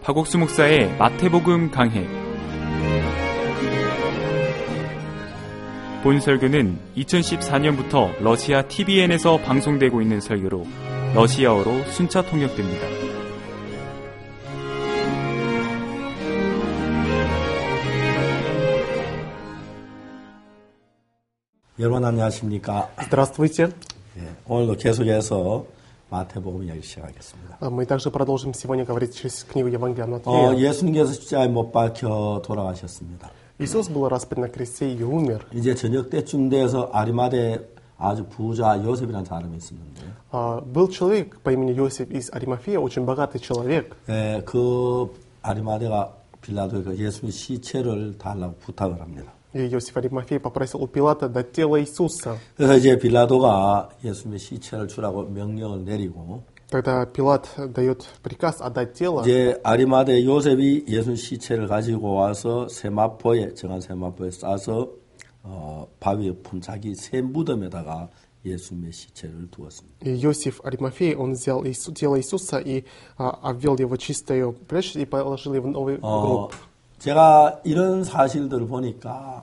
박옥수 목사의 마태복음 강해. 본 설교는 2014년부터 러시아 TVN에서 방송되고 있는 설교로 러시아어로 순차 통역됩니다. 여러분 안녕하십니까? Здравствуйте. 오늘도 계속해서 마태복음 이야기 시작하겠습니다. Мы также продолжим сегодня говорить через книгу Евангелия от Матфея. 예수님께서 십자가에 못 박혀 돌아가셨습니다. Иисус был распят на кресте и умер. 이제 저녁 때쯤 돼서 아리마대 아주 부자 요셉이라는 사람이 있었는데, Был человек по имени Иосиф из Аримафея, очень богатый человек. 그 아리마대가 빌라도에게 예수님 시체를 달라고 부탁을 합니다. И Иосиф Аримафей попросил у Пилата дать тело Иисуса. 그래서 이제 빌라도가 예수님의 시체를 주라고 명령을 내리고, Тогда Пилат дает приказ отдать тело. 이제 아리마대 요셉이 예수님 시체를 가지고 와서 정한 세마포에 싸서 바위에 푼 자기 새 무덤에다가 예수님의 시체를 두었습니다. И Иосиф Аримафей, он взял тело Иисуса и обвел его чистою плешь и положил его в новый гроб. 제가 이런 사실들을 보니까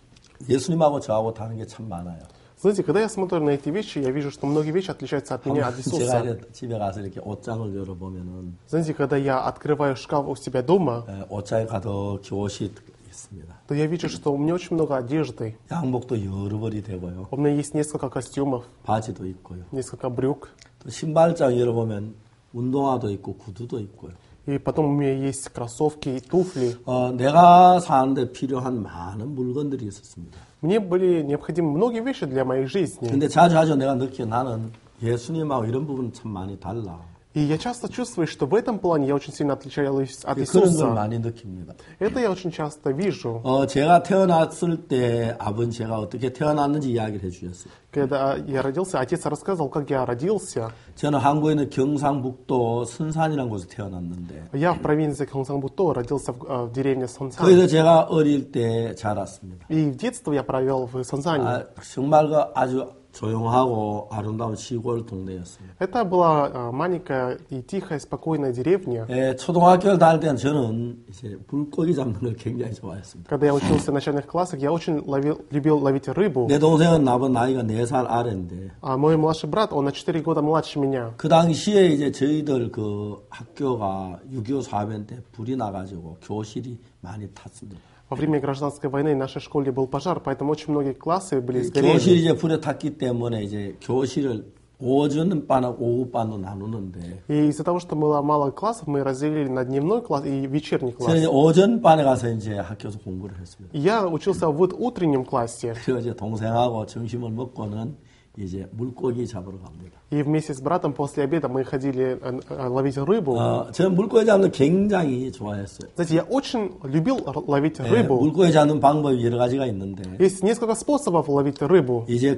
예수님하고 저하고 다른 게 참 많아요. Знаете, когда я смотрю на эти вещи, я вижу, что многие вещи отличаются от меня, от Иисуса. 제가 집에 가서 이렇게 옷장을 열어보면은, Знаете, когда я открываю шкаф у себя дома, 옷장에 가득히 옷이 있습니다. то я вижу, что у меня очень много одежды. 양복도 여러 벌이 되고요. У меня есть несколько костюмов, 바지도 있고요. несколько брюк. 또 신발장 열어보면 운동화도 있고 구두도 있고요. И потом у меня есть кроссовки и туфли. 내가 사는데 필요한 많은 물건들이 있었습니다. Мне были необходимы многие вещи для моей жизни. 근데 자주 내가 느끼게 나는 예수님하고 이런 부분은 참 많이 달라. И я часто чувствую, что в этом плане я очень сильно отличаюсь от 그런 걸 Иисуса. 많이 느낍니다. Это я очень часто вижу. 제가 태어났을 때 제가 어떻게 태어났는지 이야기를 해주셨어요. Когда я родился, отец рассказывал, как я родился. 저는 한국에 있는 경상북도 선산이라는 곳에 태어났는데, Я в провинции Кхонсанбутто родился в деревне Сонсан. 거기서 제가 어릴 때 자랐습니다. И в детство я провел в Сонсане. 정말 아주 조용하고 아름다운 시골 동네였어요. Это была маленькая и тихая, спокойная деревня. 초등학교를 다닐 때는 저는 이제 물고기 잡는 걸 굉장히 좋아했습니다. Когда я учился в начальных классах, я очень любил ловить рыбу. 내 동생은 나보다 나이가 4살 아래인데, А мой младший брат, он на 4 года младше меня. 그 당시에 이제 저희들 그 학교가 6.25 사변 때 불이 나가지고 교실이 많이 탔습니다. Во время гражданской войны в нашей школе был пожар, поэтому очень многие классы были 교실이 сгорели. 이제 불에 탔기 때문에 이제 교실을 오전반, 오후반으로 나누는데, И из-за того, что было мало классов, мы разделили на дневной класс и вечерний класс. 저는 이제 오전반에 가서 이제 학교에서 공부를 했습니다. И я учился в утреннем классе. 그래서 이제 동생하고 점심을 먹고는 이제 물고기 잡으러 갑니다. И вместе с братом после обеда мы ходили ловить рыбу. 저는 물고기 잡는 걸 굉장히 좋아했어요. Знаете, я очень любил ловить рыбу. 물고기 잡는 방법이 여러 가지가 있는데, Есть несколько способов ловить рыбу. 이제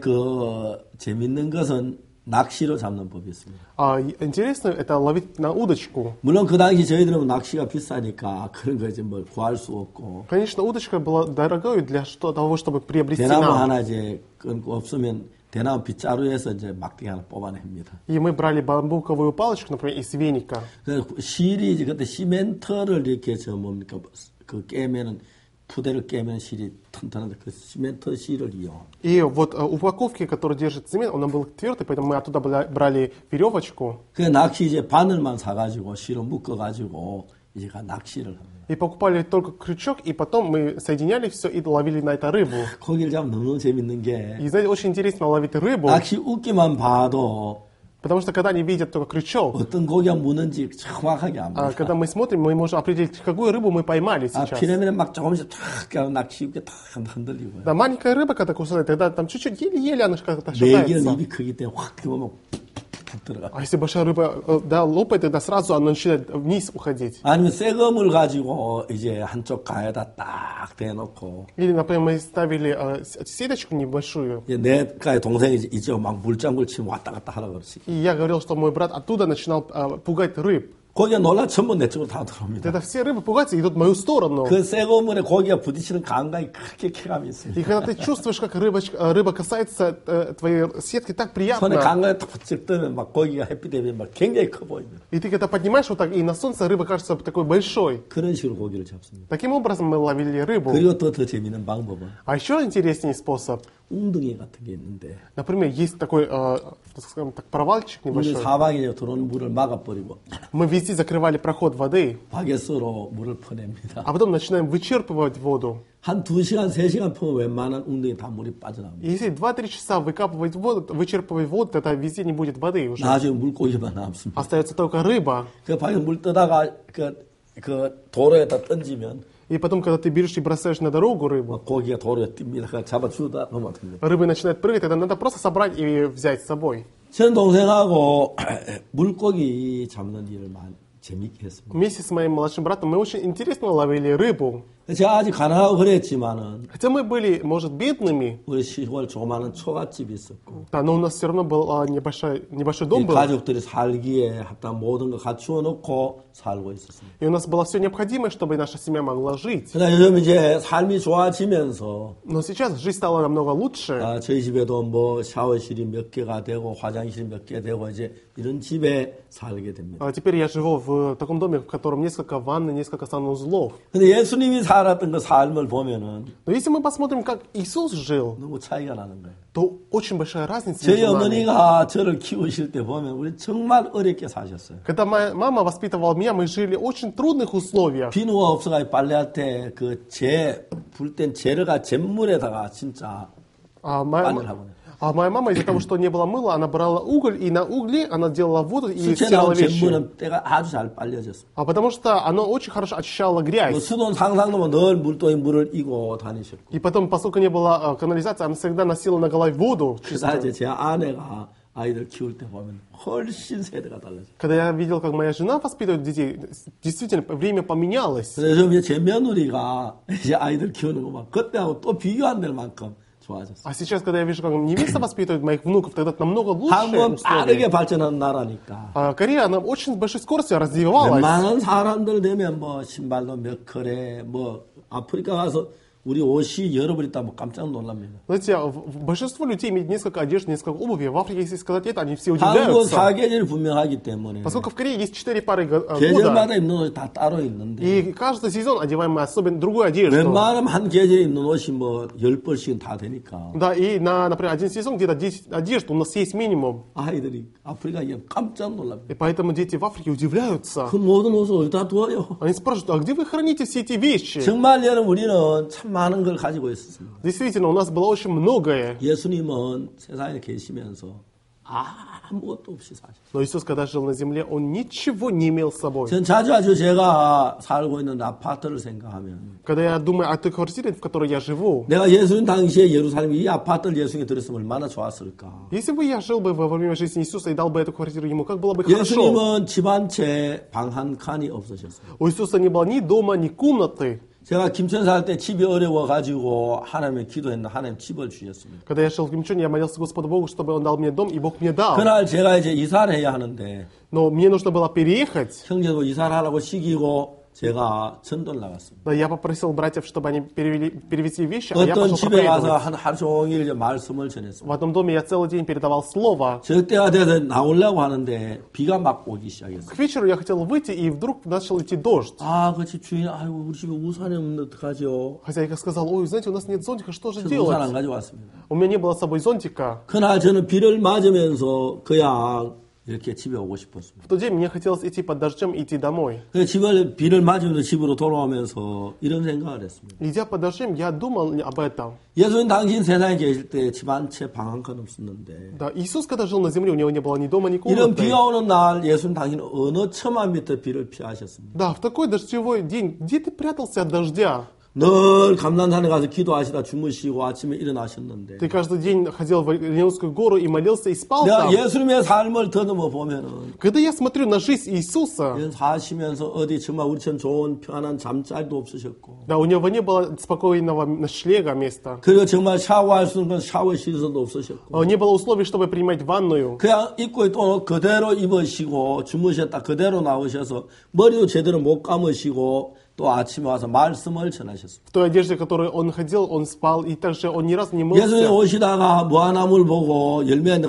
재밌는 것은 낚시로 잡는 법이 있습니다. Интересно это ловить на удочку. 물론 그 당시 저희들은 낚시가 비싸니까 그런 거 이제 뭐 구할 수 없고, Конечно, удочка была дорогой для того, чтобы приобрести 대나무 нам. 하나 이제 끊고 없으면 대나무 빗자루에서 이제 막대기 하나 뽑아냅니다. И мы брали бамбуковую палочку, например, из веника. 그래서 실이 이제 그때 시멘트를 이렇게 그 깨면은 푸대를 깨면 실이 튼튼한데 그 시멘트 실을 이용. И вот упаковки, которые держит цемент, он был твердый, поэтому мы оттуда брали веревочку. 그 낚시 이제 바늘만 사가지고 실을 묶어가지고 이제 낚시를 합니다. И покупали только крючок, и потом мы соединяли все и ловили на это рыбу. 고기를 잡으면 너무 재밌는 게, И знаете, очень интересно ловить рыбу, 낚시 웃기만 봐도 потому что когда они видят только крючок, 어떤 고기가 무는지 정확하게 안 보여요. когда мы смотрим, мы можем определить, какую рыбу мы поймали сейчас. 피레미는 막 조금씩 탁 낚시 웃게 탁 흔들리고요. Да, маленькая рыба, когда кусает, тогда там чуть-чуть еле-еле она как-то 매기는 шатается. 입이 크기 때문에 확 그거면 푹 들어가. А если большая рыба лопает, тогда сразу она начинает вниз уходить. 아니면 새거물 가지고 이제 한쪽 가에다 딱 대놓고, Или, например, мы ставили сеточку небольшую, 내 가에 동생이 이제 막 물장구를 치면 왔다 갔다 하라 그러지. и я говорил, что мой брат оттуда начинал пугать рыб. 고기가 놀라 전부 내 쪽으로 다 들어옵니다. Тогда все рыбы пугаются и идут в мою сторону. 그 새거물에 고기가 부딪히는 감각이 크게 쾌감이 있습니다. И когда ты чувствуешь, как рыба касается твоей сетки, так 손에 приятно. 감각이 탁 부딪힐 때는 막 고기가 햇빛 대비해 막 굉장히 커 보입니다. И ты когда поднимаешь вот так, и на солнце рыба кажется такой большой. 그런 식으로 고기를 잡습니다. Таким образом мы ловили рыбу. 그리고 또 더 재미있는 방법은 А еще интереснее способ. 웅덩이 같은 게 있는데 Например, есть такой, скажем так, провальчик 우리 небольшой. 사방에 들어오는 물을 막아버리고 Мы везде закрывали проход воды, 바게스로 물을 퍼냅니다. а потом начинаем вычерпывать воду. 한 2시간, 3시간 퍼면 웬만한 웅덩이 다 물이 빠져나옵니다. И если 2-3 часа выкапывать воду, вычерпывать воду, тогда везде не будет воды уже. 나중에 물고기만 남습니다. Остается только рыба. 그 밖에 물 뜨다가 그 도로에다 던지면 И потом, когда ты берешь и бросаешь на дорогу рыбу, 고기가 도로에 뜁니다. 그걸 잡아주다 놓으면 됩니다. рыба начинает прыгать, тогда надо просто собрать и взять с собой. 전 동생하고 물고기 잡는 일을 많이 재밌게 했습니다. Вместе с моим младшим братом мы очень интересно ловили рыбу. 제가 아직 가난하고 그랬지만은 Хотя мы были, может, бедными, 우리 시골 조그마한 초가집이 있었고 да, но у нас все равно был небольшой 이 дом был. 가족들이 살기에 합당 모든 걸 갖추어 놓고 살고 있었습니다. И у нас было все необходимое, чтобы наша семья могла жить. 그러나 요즘 이제 삶이 좋아지면서 Но сейчас жизнь стала намного лучше. 저희 집에도 뭐 샤워실이 몇 개가 되고 화장실이 몇 개 되고 이제 이런 집에 살게 됩니다. А теперь я живу в таком доме, в котором несколько ванн, несколько санузлов. 근데 예수님이 살았던 그 삶을 보면은 Но если мы посмотрим, как Иисус жил, 너무 차이가 나는 거예요. то очень большая разница 저희 между нами. 어머니가 저를 키우실 때 보면 우리 정말 어렵게 사셨어요. Когда моя мама воспитывала меня, мы жили в очень трудных условиях. 비누가 없어가지고 빨래할 때 그 불 땐 재료가 잿물에다가 진짜 А 빨래를 하고 моя мама из-за того, что не было мыла, она брала уголь, и на угле она делала воду и 수채 стирала 나온 вещи. 잿물은 때가 아주 잘 빨려졌어요. А потому что оно очень хорошо очищало 뭐 грязь. 수도는 상상도 늘 물통에 물을 이고 다니셨고. И потом, поскольку не было канализации, она всегда носила на голове воду. 그래서 이제 제 아내가 아이들 키울 때 보면 훨씬 세대가 달라져요. Когда я видел, как моя жена воспитывает детей, действительно, время поменялось. 그래서 이제 제 며느리가 이제 아이들 키우는 거 막 그때하고 또 비교 안 될 만큼 좋아졌어요. А сейчас, когда я вижу, как невеста воспитывает моих внуков, тогда намного лучше 한국은 условия. 빠르게 발전한 나라니까. А Корея, она очень с большой скоростью развивалась. 웬만한 사람들 되면 뭐 신발도 몇 컬에 뭐 아프리카 가서 우리 옷이 열어버렸다 뭐 깜짝 놀랍니다. Знаете, большинство людей имеет несколько одежд, несколько обуви. В Африке, если сказать это, они все 한국은 удивляются. 사계절이 분명하기 때문에 Поскольку в Корее есть 4 пары года, 계절마다 입는 옷이 다 따로 있는데 и каждый сезон одеваем мы особенно другую одежду. 웬만하면 한 계절에 입는 옷이 뭐 10벌씩은 다 되니까 Да, и на, например, один сезон где-то 10 одежд у нас есть минимум. 아이들이 아프리카 가면 깜짝 놀랍니다. И поэтому дети в Африке удивляются. 그 모든 옷을 어디다 두어요? Они спрашивают, а где вы храните все эти вещи? 정말 여러분 우리는 참 많은 걸 가지고 있었습니다. Действительно, у нас было очень многое. 예수님은 세상에 계시면서 아무것도 없이 사셨어요. Но Иисус, когда жил на земле, Он ничего не имел с собой. 전 자주 제가 살고 있는 아파트를 생각하면 Когда я думаю о той квартире, в которой я живу, 내가 예수님 당시에 예루살렘 이 아파트를 예수님이 들었으면 얼마나 좋았을까. если бы я жил бы во время жизни Иисуса и дал бы эту квартиру Ему, как было бы хорошо. 예수님은 집 한 채 방 한 칸이 없으셨어요. У Иисуса не было ни дома, ни комнаты. 제가 김천 살 때 집이 어려워가지고 하나님께 기도했는데 하나님 집을 주셨습니다. Когда я жил в Кимчоне, я молился Господу Богу, чтобы Он дал мне дом, и Бог мне дал. 그날 제가 이제 이사를 해야 하는데 Но мне нужно было переехать. 형제도 이사를 하라고 시키고 제가 전도를 나갔습니다. Да, я попросил братьев, чтобы они перевезли вещи, а я 어떤 пошел 집에 가서 проповедовать. 하루 종일 이제 말씀을 В 전했습니다. одном доме я целый день передавал слово. 저 때가 돼서 나오려고 하는데 비가 막 오기 시작했어요. К вечеру я хотел выйти, и вдруг начал идти дождь. 그 집 주인, 아이고 우리 집에 우산이 없는데 어떡하죠? Хозяйка сказала, ой, знаете, у нас нет зонтика, что же 저도 우산 안 делать? 가져왔습니다. У меня не было с собой зонтика. 그날 저는 비를 맞으면서 그냥 이렇게 집에 오고 싶었습니다. В тот день мне хотелось идти под дождем и идти домой. 그래서 비를 맞으면서 집으로 돌아오면서 이런 생각을 했습니다. Идя под дождем, я думал об этом. 예수님 당신 세상에 계실 때 집 한 채 방 한 칸 없었는데 Да, Иисус, когда жил на земле, у него не было ни дома, ни 이런 комнаты. 비가 오는 날 예수님 당신은 어느 처마 밑에 비를 피하셨습니다. Да, в такой дождевой день, где ты прятался от дождя? 늘 감난산에 가서 기도하시다 주무시고 아침에 일어나셨는데 Ты каждый день ходил в Ильинскую гору и молился и спал 내가 там. 예수님의 삶을 더듬어 보면은 Когда я смотрю на жизнь Иисуса, 사시면서 어디 정말 우리처럼 좋은 편안한 잠자리도 없으셨고 да, у него не было спокойного ночлега места. 그리고 정말 샤워할 수 있는 샤워실에서도 없으셨고 Не было условий, чтобы принимать ванную. 그냥 입고 또 그대로 입으시고 주무셨다 그대로 나오셔서 머리도 제대로 못 감으시고 또 아침에 와서 말씀을 전하셨습니다. В той одежде, в которой он ходил, он спал, и также он ни разу не 예수님 мылся. 오시다가 무화나무를 보고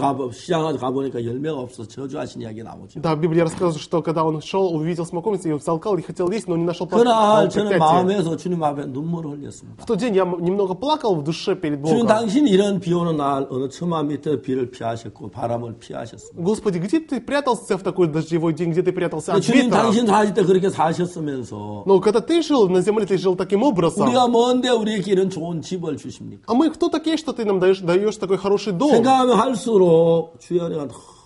시장에 가보니까 열매가 없어서 저주하신 이야기 나오죠. Да, в Библии рассказывается, что когда он шел, увидел смоковницу, и толкал, и хотел есть, но не нашел 그날 저는 проклятия. 마음에서 주님 앞에 눈물을 흘렸습니다. В тот день я немного плакал в душе перед 주님 Богом. 당신 이런 비 오는 날 어느 처마 밑에 비를 피하셨고 바람을 피하셨습니다. Господи, где ты прятался в такой дождевой день, где ты прятался от 주님 ветра? 당신 사실 때 그렇게 사셨으면서 Но когда ты жил на земле, ты жил таким образом. 우리가 뭔데 우리에게 이런 좋은 집을 주십니까? А мы кто такие, что ты нам даешь такой хороший дом? 생각하면 할수록 주여 내가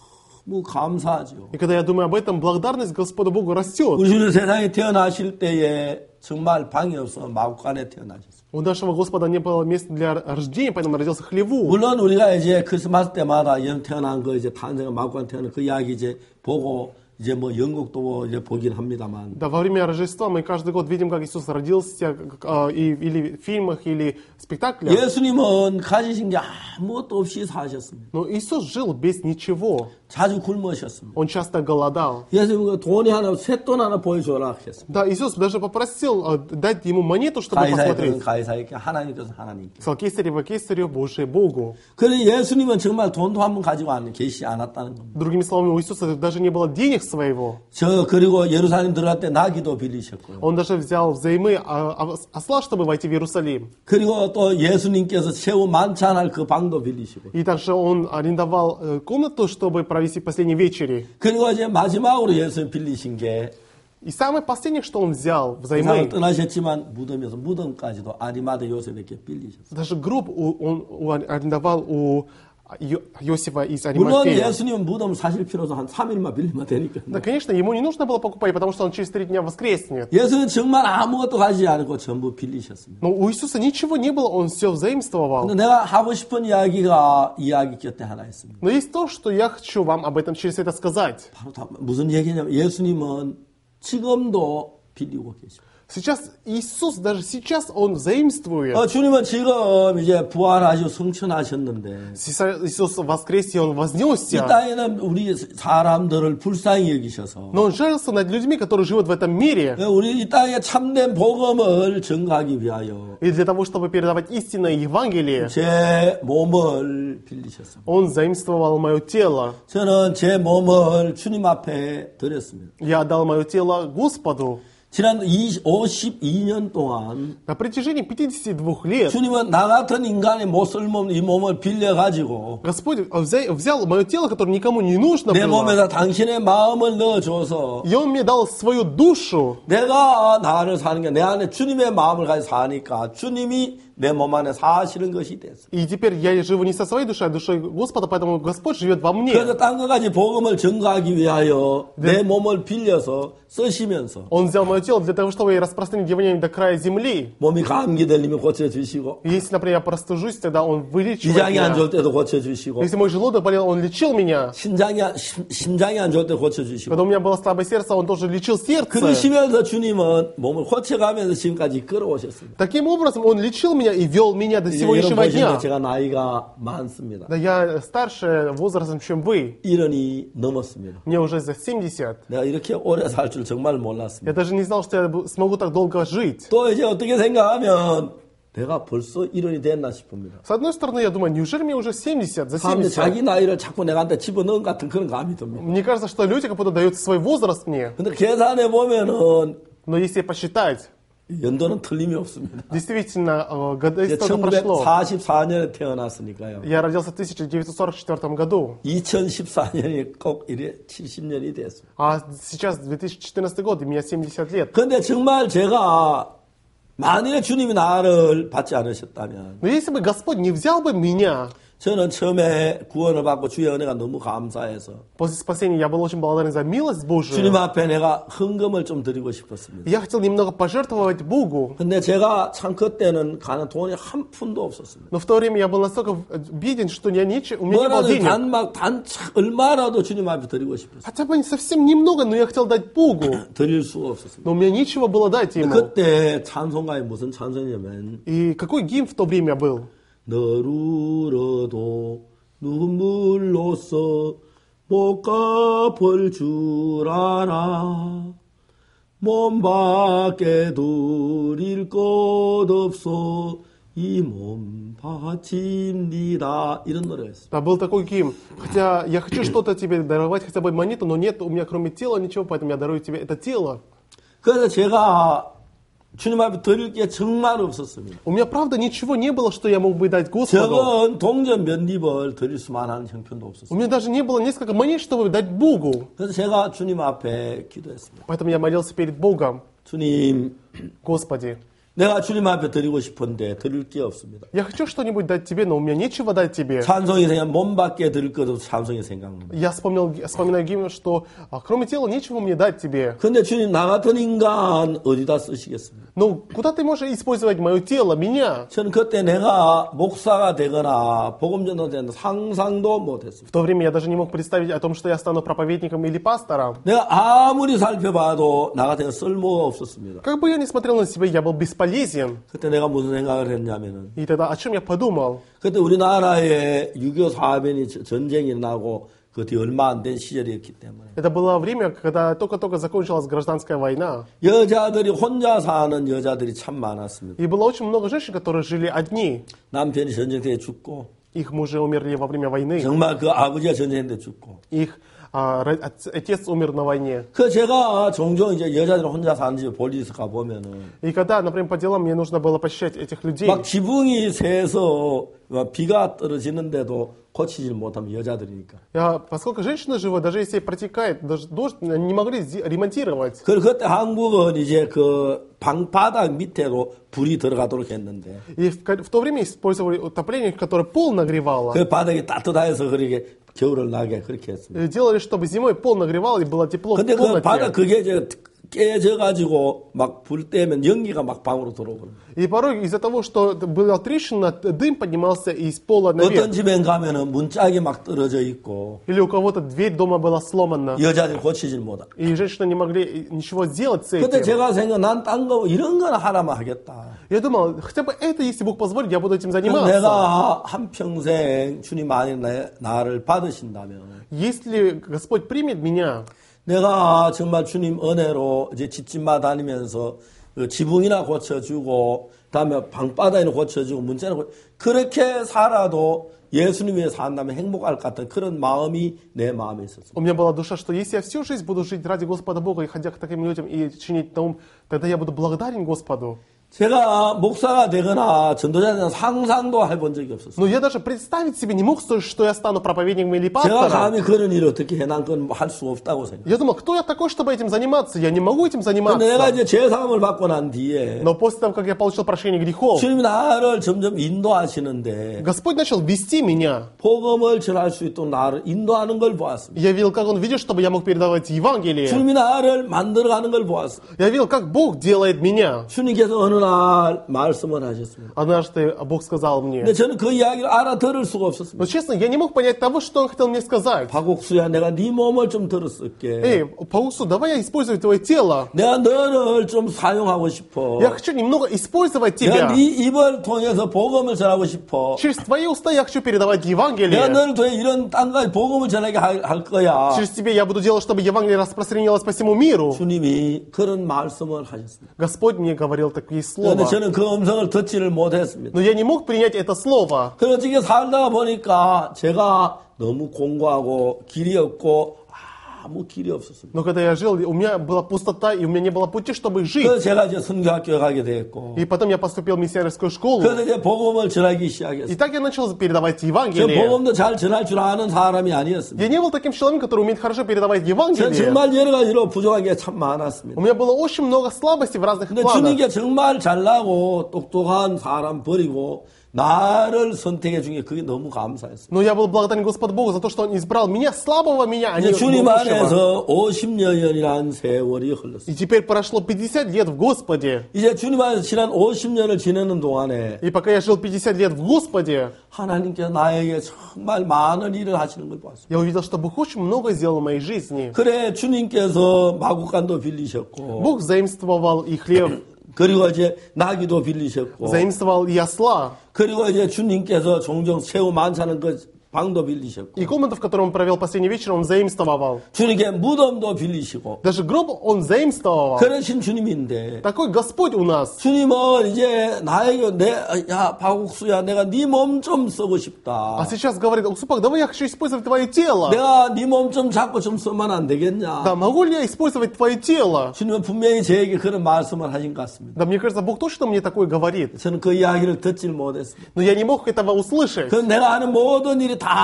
너무 감사하죠. И когда я думаю об этом, благодарность Господу Богу растет. 우리 주님 세상에 태어나실 때에 정말 방이 없어 마구간에 태어나셨습니다. У нашего Господа не было места для рождения, поэтому родился в хлеву. 물론 우리가 이제 크리스마스 때마다 태어난 거 이제 탄생 마구간 태어난 그 이야기 이제 보고 이제 뭐 영국도 이제 보긴 합니다만. Да, во время Рождества мы каждый год видим, как Иисус родился, или в фильмах, или в спектаклях. 예수님은 가지신 게 아무것도 없이 사셨습니다. Но Иисус жил без ничего. 자주 굶으셨습니다. Он часто голодал. 예수님은 돈이 하나, 쇳돈 하나 보여줘라 했습니다. Да, Иисус даже попросил дать ему монету, чтобы посмотреть. 가이사에게 하나님께서 하나님께. Сказал, Кесарева Кесарю, Божие Богу. 그런데 예수님은 정말 돈도 한 번 가지고 계시지 않았다는 겁니다. Другими словами, у Иисуса даже не было денег своего. 그리고 예루살렘 들어갈 때 나귀도 빌리셨고요. Он даже взял взаймы осла, чтобы войти в Иерусалим. 그리고 또 예수님께서 새우 만찬할 그 방도 빌리시고. И также он арендовал комнату, чтобы провести последние вечери. 그리고 이제 마지막으로 예수님 빌리신 게 И самое последнее, что он взял 세상을 взаймы, 떠나셨지만 무덤에서 무덤까지도 아리마대 요셉에게 빌리셨어요. даже гроб он арендовал у Иосифа из 물론 Аримафея. 예수님은 무덤을 사실 필요해서 한 3일만 빌리면 되니까. Да, конечно, ему не нужно было покупать, потому что он через 3 дня воскреснет. 예수는 정말 아무것도 가지지 않고 전부 빌리셨습니다. Но у Иисуса ничего не было, он все взаимствовал. 근데 내가 하고 싶은 이야기가 이야기 곁에 하나 있습니다. Но есть то, что я хочу вам об этом через это сказать. 바로 무슨 얘기냐면 예수님은 지금도 빌리고 계십니다. Сейчас Иисус, даже сейчас он взаимствует. 주님은 지금 이제 부활하시고 성천하셨는데 Иисус воскрес, и он 이 вознесся. 땅에는 우리 사람들을 불쌍히 여기셔서 Но он жалился над людьми, которые живут в этом мире. 우리 이 땅에 참된 복음을 전가하기 위하여 И для того, чтобы передавать истинное Евангелие, 제 몸을 빌리셨습니다. он заимствовал мое тело. 저는 제 몸을 주님 앞에 드렸습니다. Я отдал мое тело Господу. 지난 52년 동안 На протяжении 52 лет 주님은 나 같은 인간의 쓸모없는 이 몸을 빌려가지고 Господь взял мое тело, которое никому не нужно 내 было, 몸에다 당신의 마음을 넣어줘서 и Он мне дал свою душу. 내가 나를 사는 게 내 안에 주님의 마음을 가지고 사니까 주님이 내 몸 안에 사시는 것이 됐어. И теперь я живу не со своей душой, а душой Господа, поэтому Господь живет во мне. 그래서 딴 것까지 복음을 전가하기 위하여 내 몸을 빌려서 쓰시면서 Он взял мое тело для того, чтобы распространить Евангелие до края земли. 몸이 감기 들리면 고쳐주시고 Если, например, я простужусь, тогда Он вылечивает 위장이 안 меня. 좋을 때도 고쳐주시고 Если мой желудок болел, Он лечил меня. 심장이 안 좋을 때 고쳐주시고 Когда у меня было слабое сердце, Он тоже лечил сердце. 그러시면서 주님은 몸을 고쳐가면서 지금까지 끌어오셨습니다. Таким образом, Он лечил меня и вел меня до сегодняшнего 여러분 дня. 보시면 제가 나이가 많습니다. Да я старше возрастом, чем вы. 1년이 넘었습니다. Мне уже за 70. 내가 이렇게 오래 살 줄 정말 몰랐습니다. Я даже не знал, что я смогу так долго жить. 또 이제 어떻게 생각하면 내가 벌써 1년이 됐나 싶습니다. С одной стороны, я думаю, неужели мне уже 70, за 사람들이 70? 자기 나이를 자꾸 내한테 집어넣은 것 같은 그런 감이 듭니다. Мне кажется, что люди как будто дают свой возраст мне. 근데 계산해 보면은 Но если посчитать, 연도는 틀림이 없습니다. действительно, года 이제 столько прошло. 1944년에 태어났으니까요. Я родился в 1944 году, 2014년이 꼭 이래 70년이 됐습니다. а сейчас 2014 год, и мне 70 лет. 근데 정말 제가 만일에 주님이 나를 받지 않으셨다면 Но если бы Господь не взял бы меня, 저는 처음에 구원을 받고 주의 은혜가 너무 감사해서 После спасения я был очень благодарен за милость Божию. 주님 앞에 내가 헌금을 좀 드리고 싶었습니다. Я хотел немного пожертвовать Богу. 근데 제가 참 그때는 가는 돈이 한 푼도 없었습니다. Но в то время я был настолько беден, что у меня не было 뭐라도 денег. 얼마라도 주님 앞에 드리고 싶었어요. Хотя бы совсем немного, но я хотел дать Богу. 드릴 수가 없었습니다. Но у меня нечего было дать ему. 그때 찬송가에 무슨 찬송이냐면 И какой гимн в то время был? 너를 울어도 눈물로써 못 갚을 줄 알아 몸 밖에 드릴 것 없어 이 몸 바칩니다. 이런 노래가 있어요. Да, был такой гимн. Хотя я хочу что-то тебе даровать, хотя бы монету, но нет у меня кроме тела ничего, поэтому я дарую тебе это тело. 그래서 제가 주님 앞에 드릴 게 정말 없었습니다. У меня правда ничего не было, что я мог бы дать Господу. 적은 동전 몇 립을 드릴 수만한 형편도 У 없었습니다. меня даже не было несколько монет, чтобы дать Богу. 그래서 제가 주님 앞에 기도했습니다. Поэтому я молился перед Богом. 주님, Господи, 내가 주님 앞에 드리고 싶은데 드릴 게 없습니다. я хочу что-нибудь дать тебе, но у меня нечего дать тебе. 찬송이 생각, 몸 밖에 드릴 것 없어 찬송이 생각납니다. Я вспоминаю гимн, что кроме тела нечего мне дать тебе. 근데 주님, 나 같은 인간 어디다 쓰시겠습니까? Ну, куда ты можешь использовать мое тело, меня? 저는 그때 내가 목사가 되거나 복음전도가 되는 상상도 못했습니다. В то время я даже не мог представить о том, что я стану проповедником или пастором. 내가 아무리 살펴봐도 나 같은 쓸모가 없었습니다. Как бы я ни смотрел на себя, я был бесполезен. 그때 내가 무슨 생각을 했냐면은 И тогда о чем я подумал? 그때 우리나라에 6.25 사변이 전쟁이 나고 그 뒤 얼마 안 된 시절이었기 때문에 Это было время, когда только-только закончилась гражданская война. 여자들이 혼자 사는 여자들이 참 많았습니다. И было очень много женщин, которые жили одни. 남편이 전쟁터에 죽고 Их мужи умерли во время войны. 정말 그 아버지가 전쟁터에 죽고 Их отец умер на войне. 그 제가 종종 이제 여자들 혼자 사는 집에 볼일에서 가보면은 И когда, например, по делам мне нужно было посещать этих людей, 막 지붕이 새서 막 비가 떨어지는데도 고치질 못하면 여자들이니까. поскольку женщины живут, даже если протекает даже дождь, не могли ремонтировать. 그리고 그때 한국은 이제 그 방바닥 밑에로 불이 들어가도록 했는데 И в то время использовали отопление, которое пол нагревало. 그 바닥이 따뜻해서 그렇게 겨울을 나게 그렇게 했습니다. И делали, чтобы зимой пол нагревало и было тепло в 근데 그 바닥 комнате. 그게 이제 깨져가지고 막 불 때면 연기가 막 방으로 들어오고. И порой из-за того, что была трещина, дым поднимался из пола 어떤 наверх. 집에 가면은 문짝이 막 떨어져 있고 Или у кого-то дверь дома была сломана. 여자들이 고치질 못하. И женщины не могли ничего сделать с 그때 этим. 제가 생각 난 딴 거 이런 거나 하라면 하겠다. Я думал, хотя бы это, если Бог позволит, я буду этим 그래서 заниматься. 내가 한평생 주님 안에 나를 받으신다면 Если Господь примет меня, 내가 정말 주님 은혜로 이제 집집마다 다니면서 그 지붕이나 고쳐주고 그다음에 방바닥이나 고쳐주고 문자나 그렇게 살아도 예수님 위해 산다면 행복할 것 같은 그런 마음이 내 마음에 있었습니다. у меня была душа, что если я всю жизнь буду жить ради Господа Бога и ходя к таким людям и чинить дом, тогда я буду благодарен Господу. 제가 목사가 되거나 전도자는 상상도 해본 적이 없었어요. Но я даже представить себе не мог, что я стану проповедником или 제가 пастором. 감히 그런 일을 어떻게 해? 난 그건 할 수 없다고 생각해요. Я думал, кто я такой, чтобы этим заниматься? Я не могу этим 근데 내가 заниматься. 이제 죄사함을 받고 난 뒤에 Но после того, как я получил прощение грехов, 주님이 나를 점점 인도하시는데 Господь начал вести меня. 복음을 전할 수 있도록 나를 인도하는 걸 보았습니다. Я видел, как Он ведет, чтобы я мог передавать Евангелие. 주님이 나를 만들어가는 걸 보았습니다. Я видел, как Бог делает меня. 주님께서 어느 날 말씀을 하셨습니다. Однажды Бог сказал мне. 근데 저는 그 이야기를 알아들을 수가 없었습니다. Но честно, я не мог понять того, что Он хотел мне сказать. 박옥수야, 내가 네 몸을 좀 들었을게. Эй, Паусу, давай я использую твое тело. 내가 너를 좀 사용하고 싶어. Я хочу немного использовать 내가 тебя. 네 입을 통해서 복음을 전하고 싶어. Через твои уста я хочу передавать 내가 Евангелие. 너를 통해 이런 땅까지 복음을 전하게 할 거야. Через тебя я буду делать, чтобы Евангелие распространилось по всему миру. 주님이 그런 말씀을 하셨습니다. Господь мне говорил такие 그런데 слова. 저는 그 음성을 듣지를 못했습니다. Но я не мог принять это слово. 그렇게 살다가 보니까 제가 너무 공고하고 길이 없고 아무 길이 없었습니다. Но когда я жил, у меня была пустота, и у меня не было пути, чтобы жить. 그래서 제가 이제 선교학교에 가게 됐고 И потом я поступил в миссионерскую школу. 그래서 이제 복음을 전하기 И 시작했어요. так я начал передавать 저 Евангелие. 복음도 잘 전할 줄 아는 사람이 아니었습니다. Я не был таким человеком, который умеет хорошо передавать 전 Евангелие. 정말 여러 가지로 부족한 게 참 많았습니다. У меня было очень много слабостей в разных 근데 планах. 주님께 정말 잘나고 똑똑한 사람 버리고 나를 선택해 준 게 그게 너무 감사했어요. Но я был благодарен Господу Богу за то, что Он избрал меня, слабого меня, а не 이제 주님 могущего. 안에서 50년이라는 세월이 흘렀어요. И теперь прошло 50 лет в Господе. 이제 주님 안에서 지난 50년을 지내는 동안에 И пока я жил 50 лет в Господе, 하나님께서 나에게 정말 많은 일을 하시는 걸 봤어요. я увидел, что Бог очень много сделал в моей жизни. 그래 주님께서 마구간도 빌리셨고 Бог заимствовал и хлеб, 그리고 이제 나귀도 빌리셨고 заимствовал и осла. 그리고 이제 주님께서 종종 새우 만사는 그 방도 빌리셨고 И комнату, в которой он провел последний вечер, он заимствовал. 주님께 무덤도 빌리시고 Даже гроб он заимствовал. 그러신 주님인데 Такой Господь у нас. 주님은 이제 나에게 야 박옥수야 내가 네 몸 좀 쓰고 싶다. А сейчас говорит, Усупак, давай я хочу использовать твое тело. 내가 네 몸 좀 잡고 좀 쓰면 안 되겠냐? Да, могу ли я использовать твое тело? 주님은 분명히 저에게 그런 말씀을 하신 것 같습니다. Да, мне кажется, Бог точно мне такое говорит. 저는 그 이야기를 듣질 못했습니다. Но я не мог этого услышать. 그 내가 하는 모든 일이 다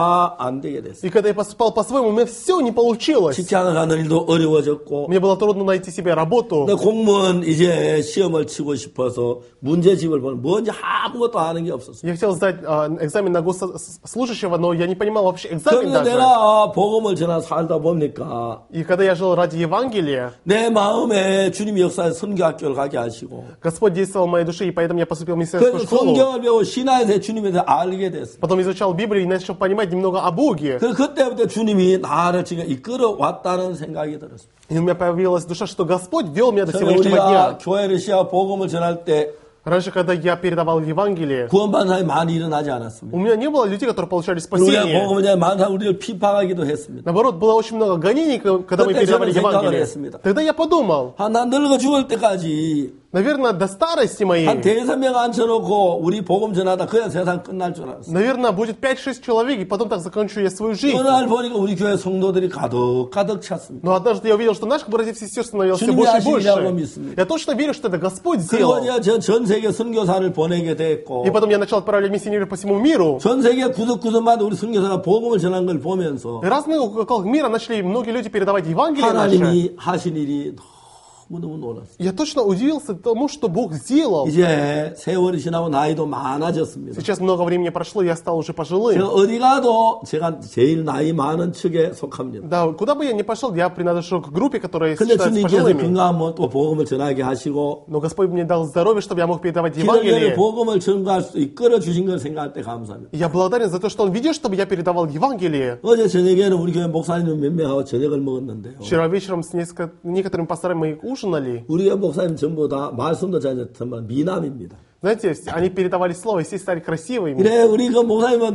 안 되게 됐어요. И когда я поступал по-своему, у меня все не получилось. 직장을 가는 일도 어려워졌고 Мне было трудно найти себе работу. 내 공무원 이제 시험을 치고 싶어서 문제집을 보는 뭔지 아무것도 아는 게 없었어요. Я хотел сдать экзамен на госслужащего, но я не понимал вообще экзамен 그런데 даже. 내가 복음을 전하 살다 보니까 И когда я жил ради Евангелия, 내 마음에 주님이 역사에 선교학교를 가게 하시고 Господь действовал в моей душе, и поэтому я поступил в миссионерскую 그래서 школу. 성경을 배우고 신화에 대해 주님에 대해 알게 됐어요. Потом изучал Библию и начал понимать немного о Боге. 그때부터 주님이 나를 지금 이끌어 왔다는 생각이 들었어요. И у меня появилась душа, что Господь вел меня до сегодняшнего 우리가 дня. 교회를 시작 복음을 전할 때 Раньше, когда я передавал Евангелие, 구원받는 사람이 많이 일어나지 않았습니다. у меня не было людей, которые получали 우리가 спасение. 복음을 전할 많은 사람 우리를 피파하기도 했습니다. Наоборот, было очень много гонений, когда мы 그때 передавали 저는 생각을 Евангелие. 했습니다. Тогда я подумал, 난 늙어 죽을 때까지 наверное, до старости моей, 한 대여섯 명 앉혀놓고 우리 복음 전하다 그냥 세상 끝날 줄 알았어요. наверное, будет 5-6 человек, и потом так закончу я свою жизнь. 어느 날 보니까 우리 교회 성도들이 가득 찼습니다. Но однажды я увидел, что наших братьев и сестер становилось все 주님이 больше и 하시리라고 больше. 믿습니다. Я точно верю, что это Господь 그리고 сделал. 전 세계 선교사를 보내게 됐고 И потом я начал отправлять миссионеров по всему миру. 전 세계 구석구석마다 우리 선교사가 복음을 전한 걸 보면서 И разные уголки мира начали многие люди передавать Евангелие наше. 하나님이 하신 일이 너무너무 놀랐어요. Я точно удивился тому, что Бог сделал. 이제 세월이 지나고 나이도 많아졌습니다. Сейчас много времени прошло, я стал уже 제가 пожилым. 어디 가도 제가 제일 나이 많은 측에 속합니다. Да, куда бы я ни пошел, я принадлежу к группе, которая 근데 считается 주님께서 пожилыми. 건강하면 또 복음을 전하게 하시고 Но Господь мне дал здоровье, чтобы я мог передавать 기도를 Евангелие. 복음을 전가할 수 이끌어 주신 걸 생각할 때 감사합니다. И я благодарен за то, что Он ведет, чтобы я передавал Евангелие. 어제 저녁에는 우리 교회 목사님 몇 명하고 저녁을 먹었는데요. Вчера вечером с некоторыми пасторами мы ужинали. 우리 목사님 전부 다 말씀도 잘 듣지만 미남입니다. Знаете, они передавали слово, и все стали красивыми. 그래 우리 그 목사님은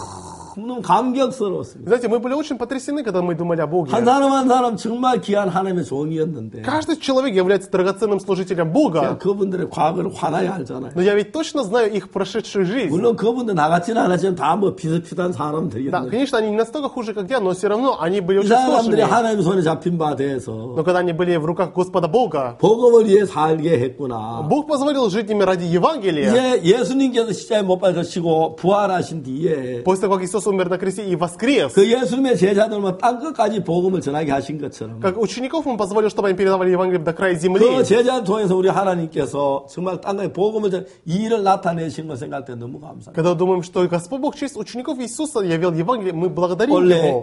너무 감격스러웠습니다. Знаете, мы были очень потрясены, когда мы думали о Боге. 한 사람 한 사람 정말 귀한 하나님의 종이었는데 Каждый человек является драгоценным служителем Бога. 그분들의 과거를 환하게 알잖아요. Но я ведь точно знаю их прошедшую жизнь. 물론 그분들 나같지는 않았지만 다 뭐 비슷비슷한 Да, 사람들이었는데 конечно, они не настолько хуже, как я, но все равно они были 이 очень 사람들이 схожими. 하나님 손에 잡힌 바 대해서 Но когда они были в руках Господа Бога, 복음을 위해 살게 했구나. Бог позволил жить ими ради Евангелия. 이제 예수님께서 십자가에 못 박히시고 부활하신 뒤에 После того, как Иисус умер на кресте и воскрес, 그 예수님의 제자들만 땅 끝까지 복음을 전하게 하신 것처럼 как учеников Он позволил, чтобы они передавали Евангелие до края 그 земли. 제자를 통해서 우리 하나님께서 정말 땅에 복음을 이 일을 나타내신 걸 생각할 때 너무 감사합니다. Когда думаем, что Господь Бог через учеников Иисуса явил Евангелие, мы благодарим 원래 Его.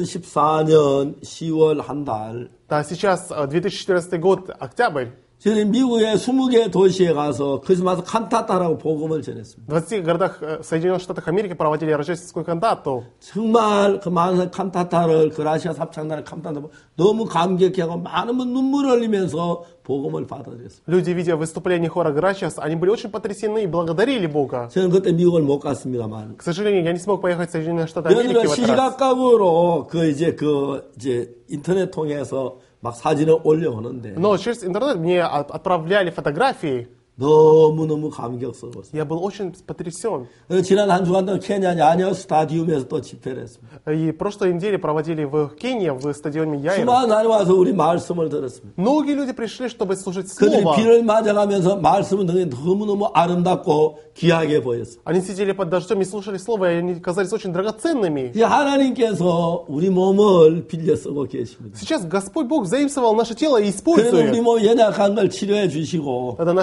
2014년 10월 한 달 Да, сейчас 2014 год, октябрь. 저는 미국의 20개 도시에 가서 크리스마스 칸타타라고 복음을 전했습니다. В 20 городах Соединенных Штатов Америки проводили рождественскую кантату. 정말 그 많은 칸타타를 그 러시아 합창단의 칸타타 너무 감격해하고 많은 분 눈물을 흘리면서 복음을 받아들였습니다. Люди, видя выступление хора Грачиас, они были очень потрясены и благодарили Бога. 저는 그때 미국을 못 갔습니다만 К сожалению, я не смог поехать в Соединенные Штаты Америки 며느리가 в этот раз. 시시각각으로 이제 인터넷 통해서 막 사진을 올려오는데 Но через интернет мне отправляли фотографии. 너무너무 감격스러웠어요. Я был очень потрясен. 지난 한 주간 동안 케냐 야녀 스타디움에서 또 집회를 했습니다. И прошлой неделе проводили в Кении, в стадионе Яйро. 수많은 사람이 와서 우리 말씀을 들었습니다. Многие люди пришли, чтобы слушать 그들이 Слово. 비를 맞아가면서 말씀은 너무너무 아름답고 귀하게 보였어요. Они сидели под дождем и слушали Слово, и они казались очень драгоценными. 이제 하나님께서 우리 몸을 빌려 쓰고 계십니다. Сейчас Господь Бог заимствовал наше тело и 그래서 우리 использует. 몸 연약한 걸 치료해 주시고 Это наши слабости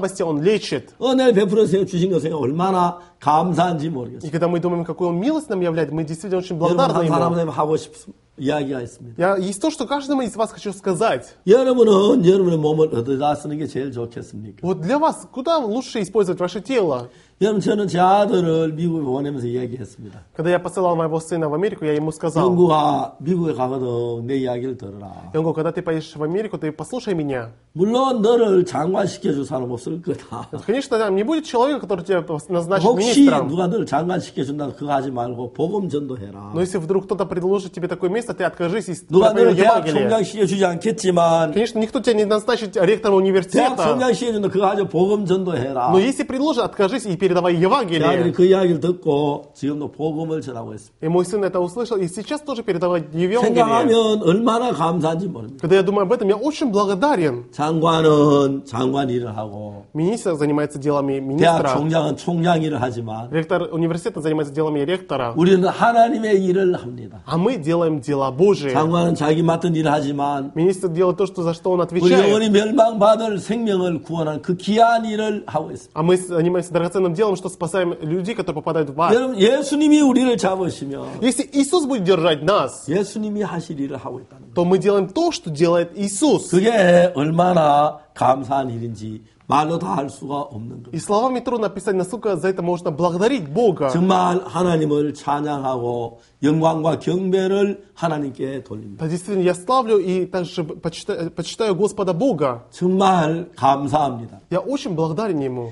слабости Он лечит. 은혜를 베풀어서 주신 것에 얼마나 감사한지 모르겠어요. И когда мы думаем, какую Он милость нам являет, мы действительно очень 여러분 благодарны 한 Ему. 사람한테 하고 싶은 이야기가 있습니다. Есть то, что каждому из вас хочу сказать. 여러분은 여러분의 몸을 어디다 쓰는 게 제일 좋겠습니까? Вот для вас, куда лучше использовать ваше тело? 여러분 저는 제 아들을 미국에 보내면서 얘기했습니다. Когда я посылал моего сына в Америку, я ему сказал, 영구가 미국에 가거든 내 이야기를 들어라. Йонго, когда ты поедешь в Америку, ты послушай меня. 물론 너를 장관시켜줄 사람 없을 거다. Конечно, там не будет человека, который тебя назначит 혹시 министром. 누가 너를 장관시켜준다 그거 하지 말고 복음 전도해라. Но если вдруг кто-то предложит тебе такое место, ты откажись и 누가 너를 проповедуй 대학 Евангелие. 총장 시켜주지 않겠지만 Конечно, никто тебя не назначит ректором 대학 университета. 총장 시켜준다 그거 하죠 복음 전도해라. Но если предложат, откажись и передавай Евангелие. 아들이 그 이야기를 듣고 지금도 복음을 전하고 있습니다. И мой сын это услышал, и сейчас тоже передавать Евангелие. 생각하면 얼마나 감사한지 모릅니다. Когда я думаю об этом, я очень благодарен. 장관은 장관 일을 하고 Министр занимается делами 대학 министра. 총장은 총장 일을 하지만 Ректор университета занимается делами ректора. 우리는 하나님의 일을 합니다. А мы делаем дела Божии. 장관은 자기 맡은 일을 하지만 Министр делает то, за что он 우리 отвечает. 영원히 멸망받을 생명을 구원하는 그 귀한 일을 하고 있습니다. А мы занимаемся драгоценным делом, что спасаем людей, которые попадают в ад. 여러분 예수님이 우리를 잡으시면 Если Иисус будет держать нас, 예수님이 하실 일을 하고 있다는 거예요. то мы делаем то, что делает Иисус. 그게 얼마나 감사한 일인지 말로 다 할 수가 없는 거예요. И словами трудно описать, насколько за это можно благодарить Бога. 정말 하나님을 찬양하고 영광과 경배를 하나님께 돌립니다. Да, действительно, я славлю и также почитаю Господа Бога. 정말 감사합니다. Я очень благодарен Ему.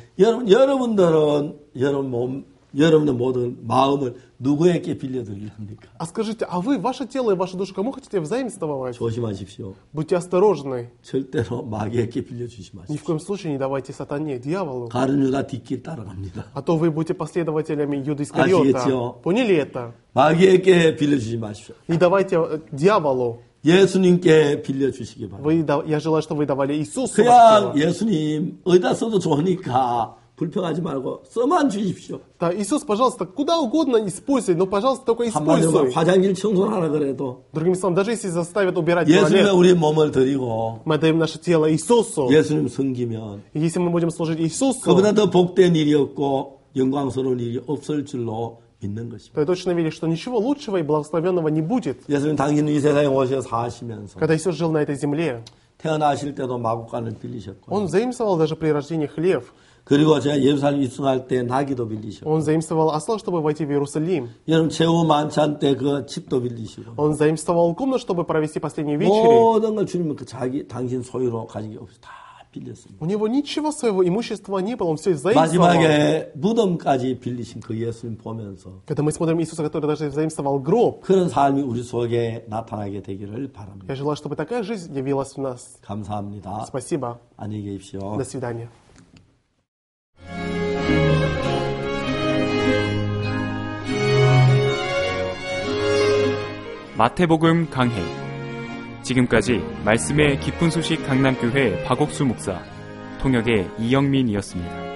여러분들은 여러분의 모든 마음을 누구에게 빌려드리려 합니까? А скажите, а вы, ваше тело и вашу душу, кому хотите взаимствовать? 조심하십시오. Будьте осторожны. 절대로 마귀에게 빌려주지 Ни 마십시오. в коем случае не давайте сатане, дьяволу. 가룟 유다 뒷길 따라갑니다. А то вы будете последователями Юды Искариота. 아시겠죠? Поняли это? 마귀에게 빌려주지 마십시오. Не давайте дьяволу. 예수님께 빌려주시기 바랍니다. Я желаю, чтобы вы давали Иисусу. 그냥 예수님 어디다 써도 좋으니까 불평하지 말고 써만 주십시오. Да, Иисус, пожалуйста, куда угодно используй, но, пожалуйста, только 한마디로 используй. 화장실 청소하라 그래도 Другими словами, даже если заставят убирать 예수님의 туалет, 우리 몸을 드리고 мы отдаем наше тело Иисусу. 예수님 섬기면 И если мы будем служить Иисусу, 그보다 더 복된 일이 없고 영광스러운 일이 없을 줄로 믿는 것입니다. то я точно верю, что ничего лучшего и благословенного не будет. 예수님 당신은 이 세상에 오셔 사시면서 Когда Иисус жил на этой земле, 태어나실 때도 마구간을 빌리셨고 Он заимствовал даже при рождении хлеб. 그리고 제가 예루살렘 입성할 때 나귀도 빌리셨고 Он заимствовал осла, чтобы войти в Иерусалим. 여러분 최후 만찬 때 그 집도 빌리시고 Он заимствовал комнату, чтобы провести последние вечери. 모든 걸 주님은 그 당신 소유로 가진 게 없이 다 빌렸습니다. У него ничего своего имущества не было, он все заимствовал. 마지막에 무덤까지 빌리신 그 예수님 보면서 Когда мы смотрим Иисуса, который даже заимствовал гроб, 그런 삶이 우리 속에 나타나게 되기를 바랍니다. я желаю, чтобы такая жизнь явилась в нас. 감사합니다. Спасибо. 안녕히 계십시오. До свидания. 마태복음 강해. 지금까지 말씀의 기쁜 소식 강남교회 박옥수 목사, 통역의 이영민이었습니다.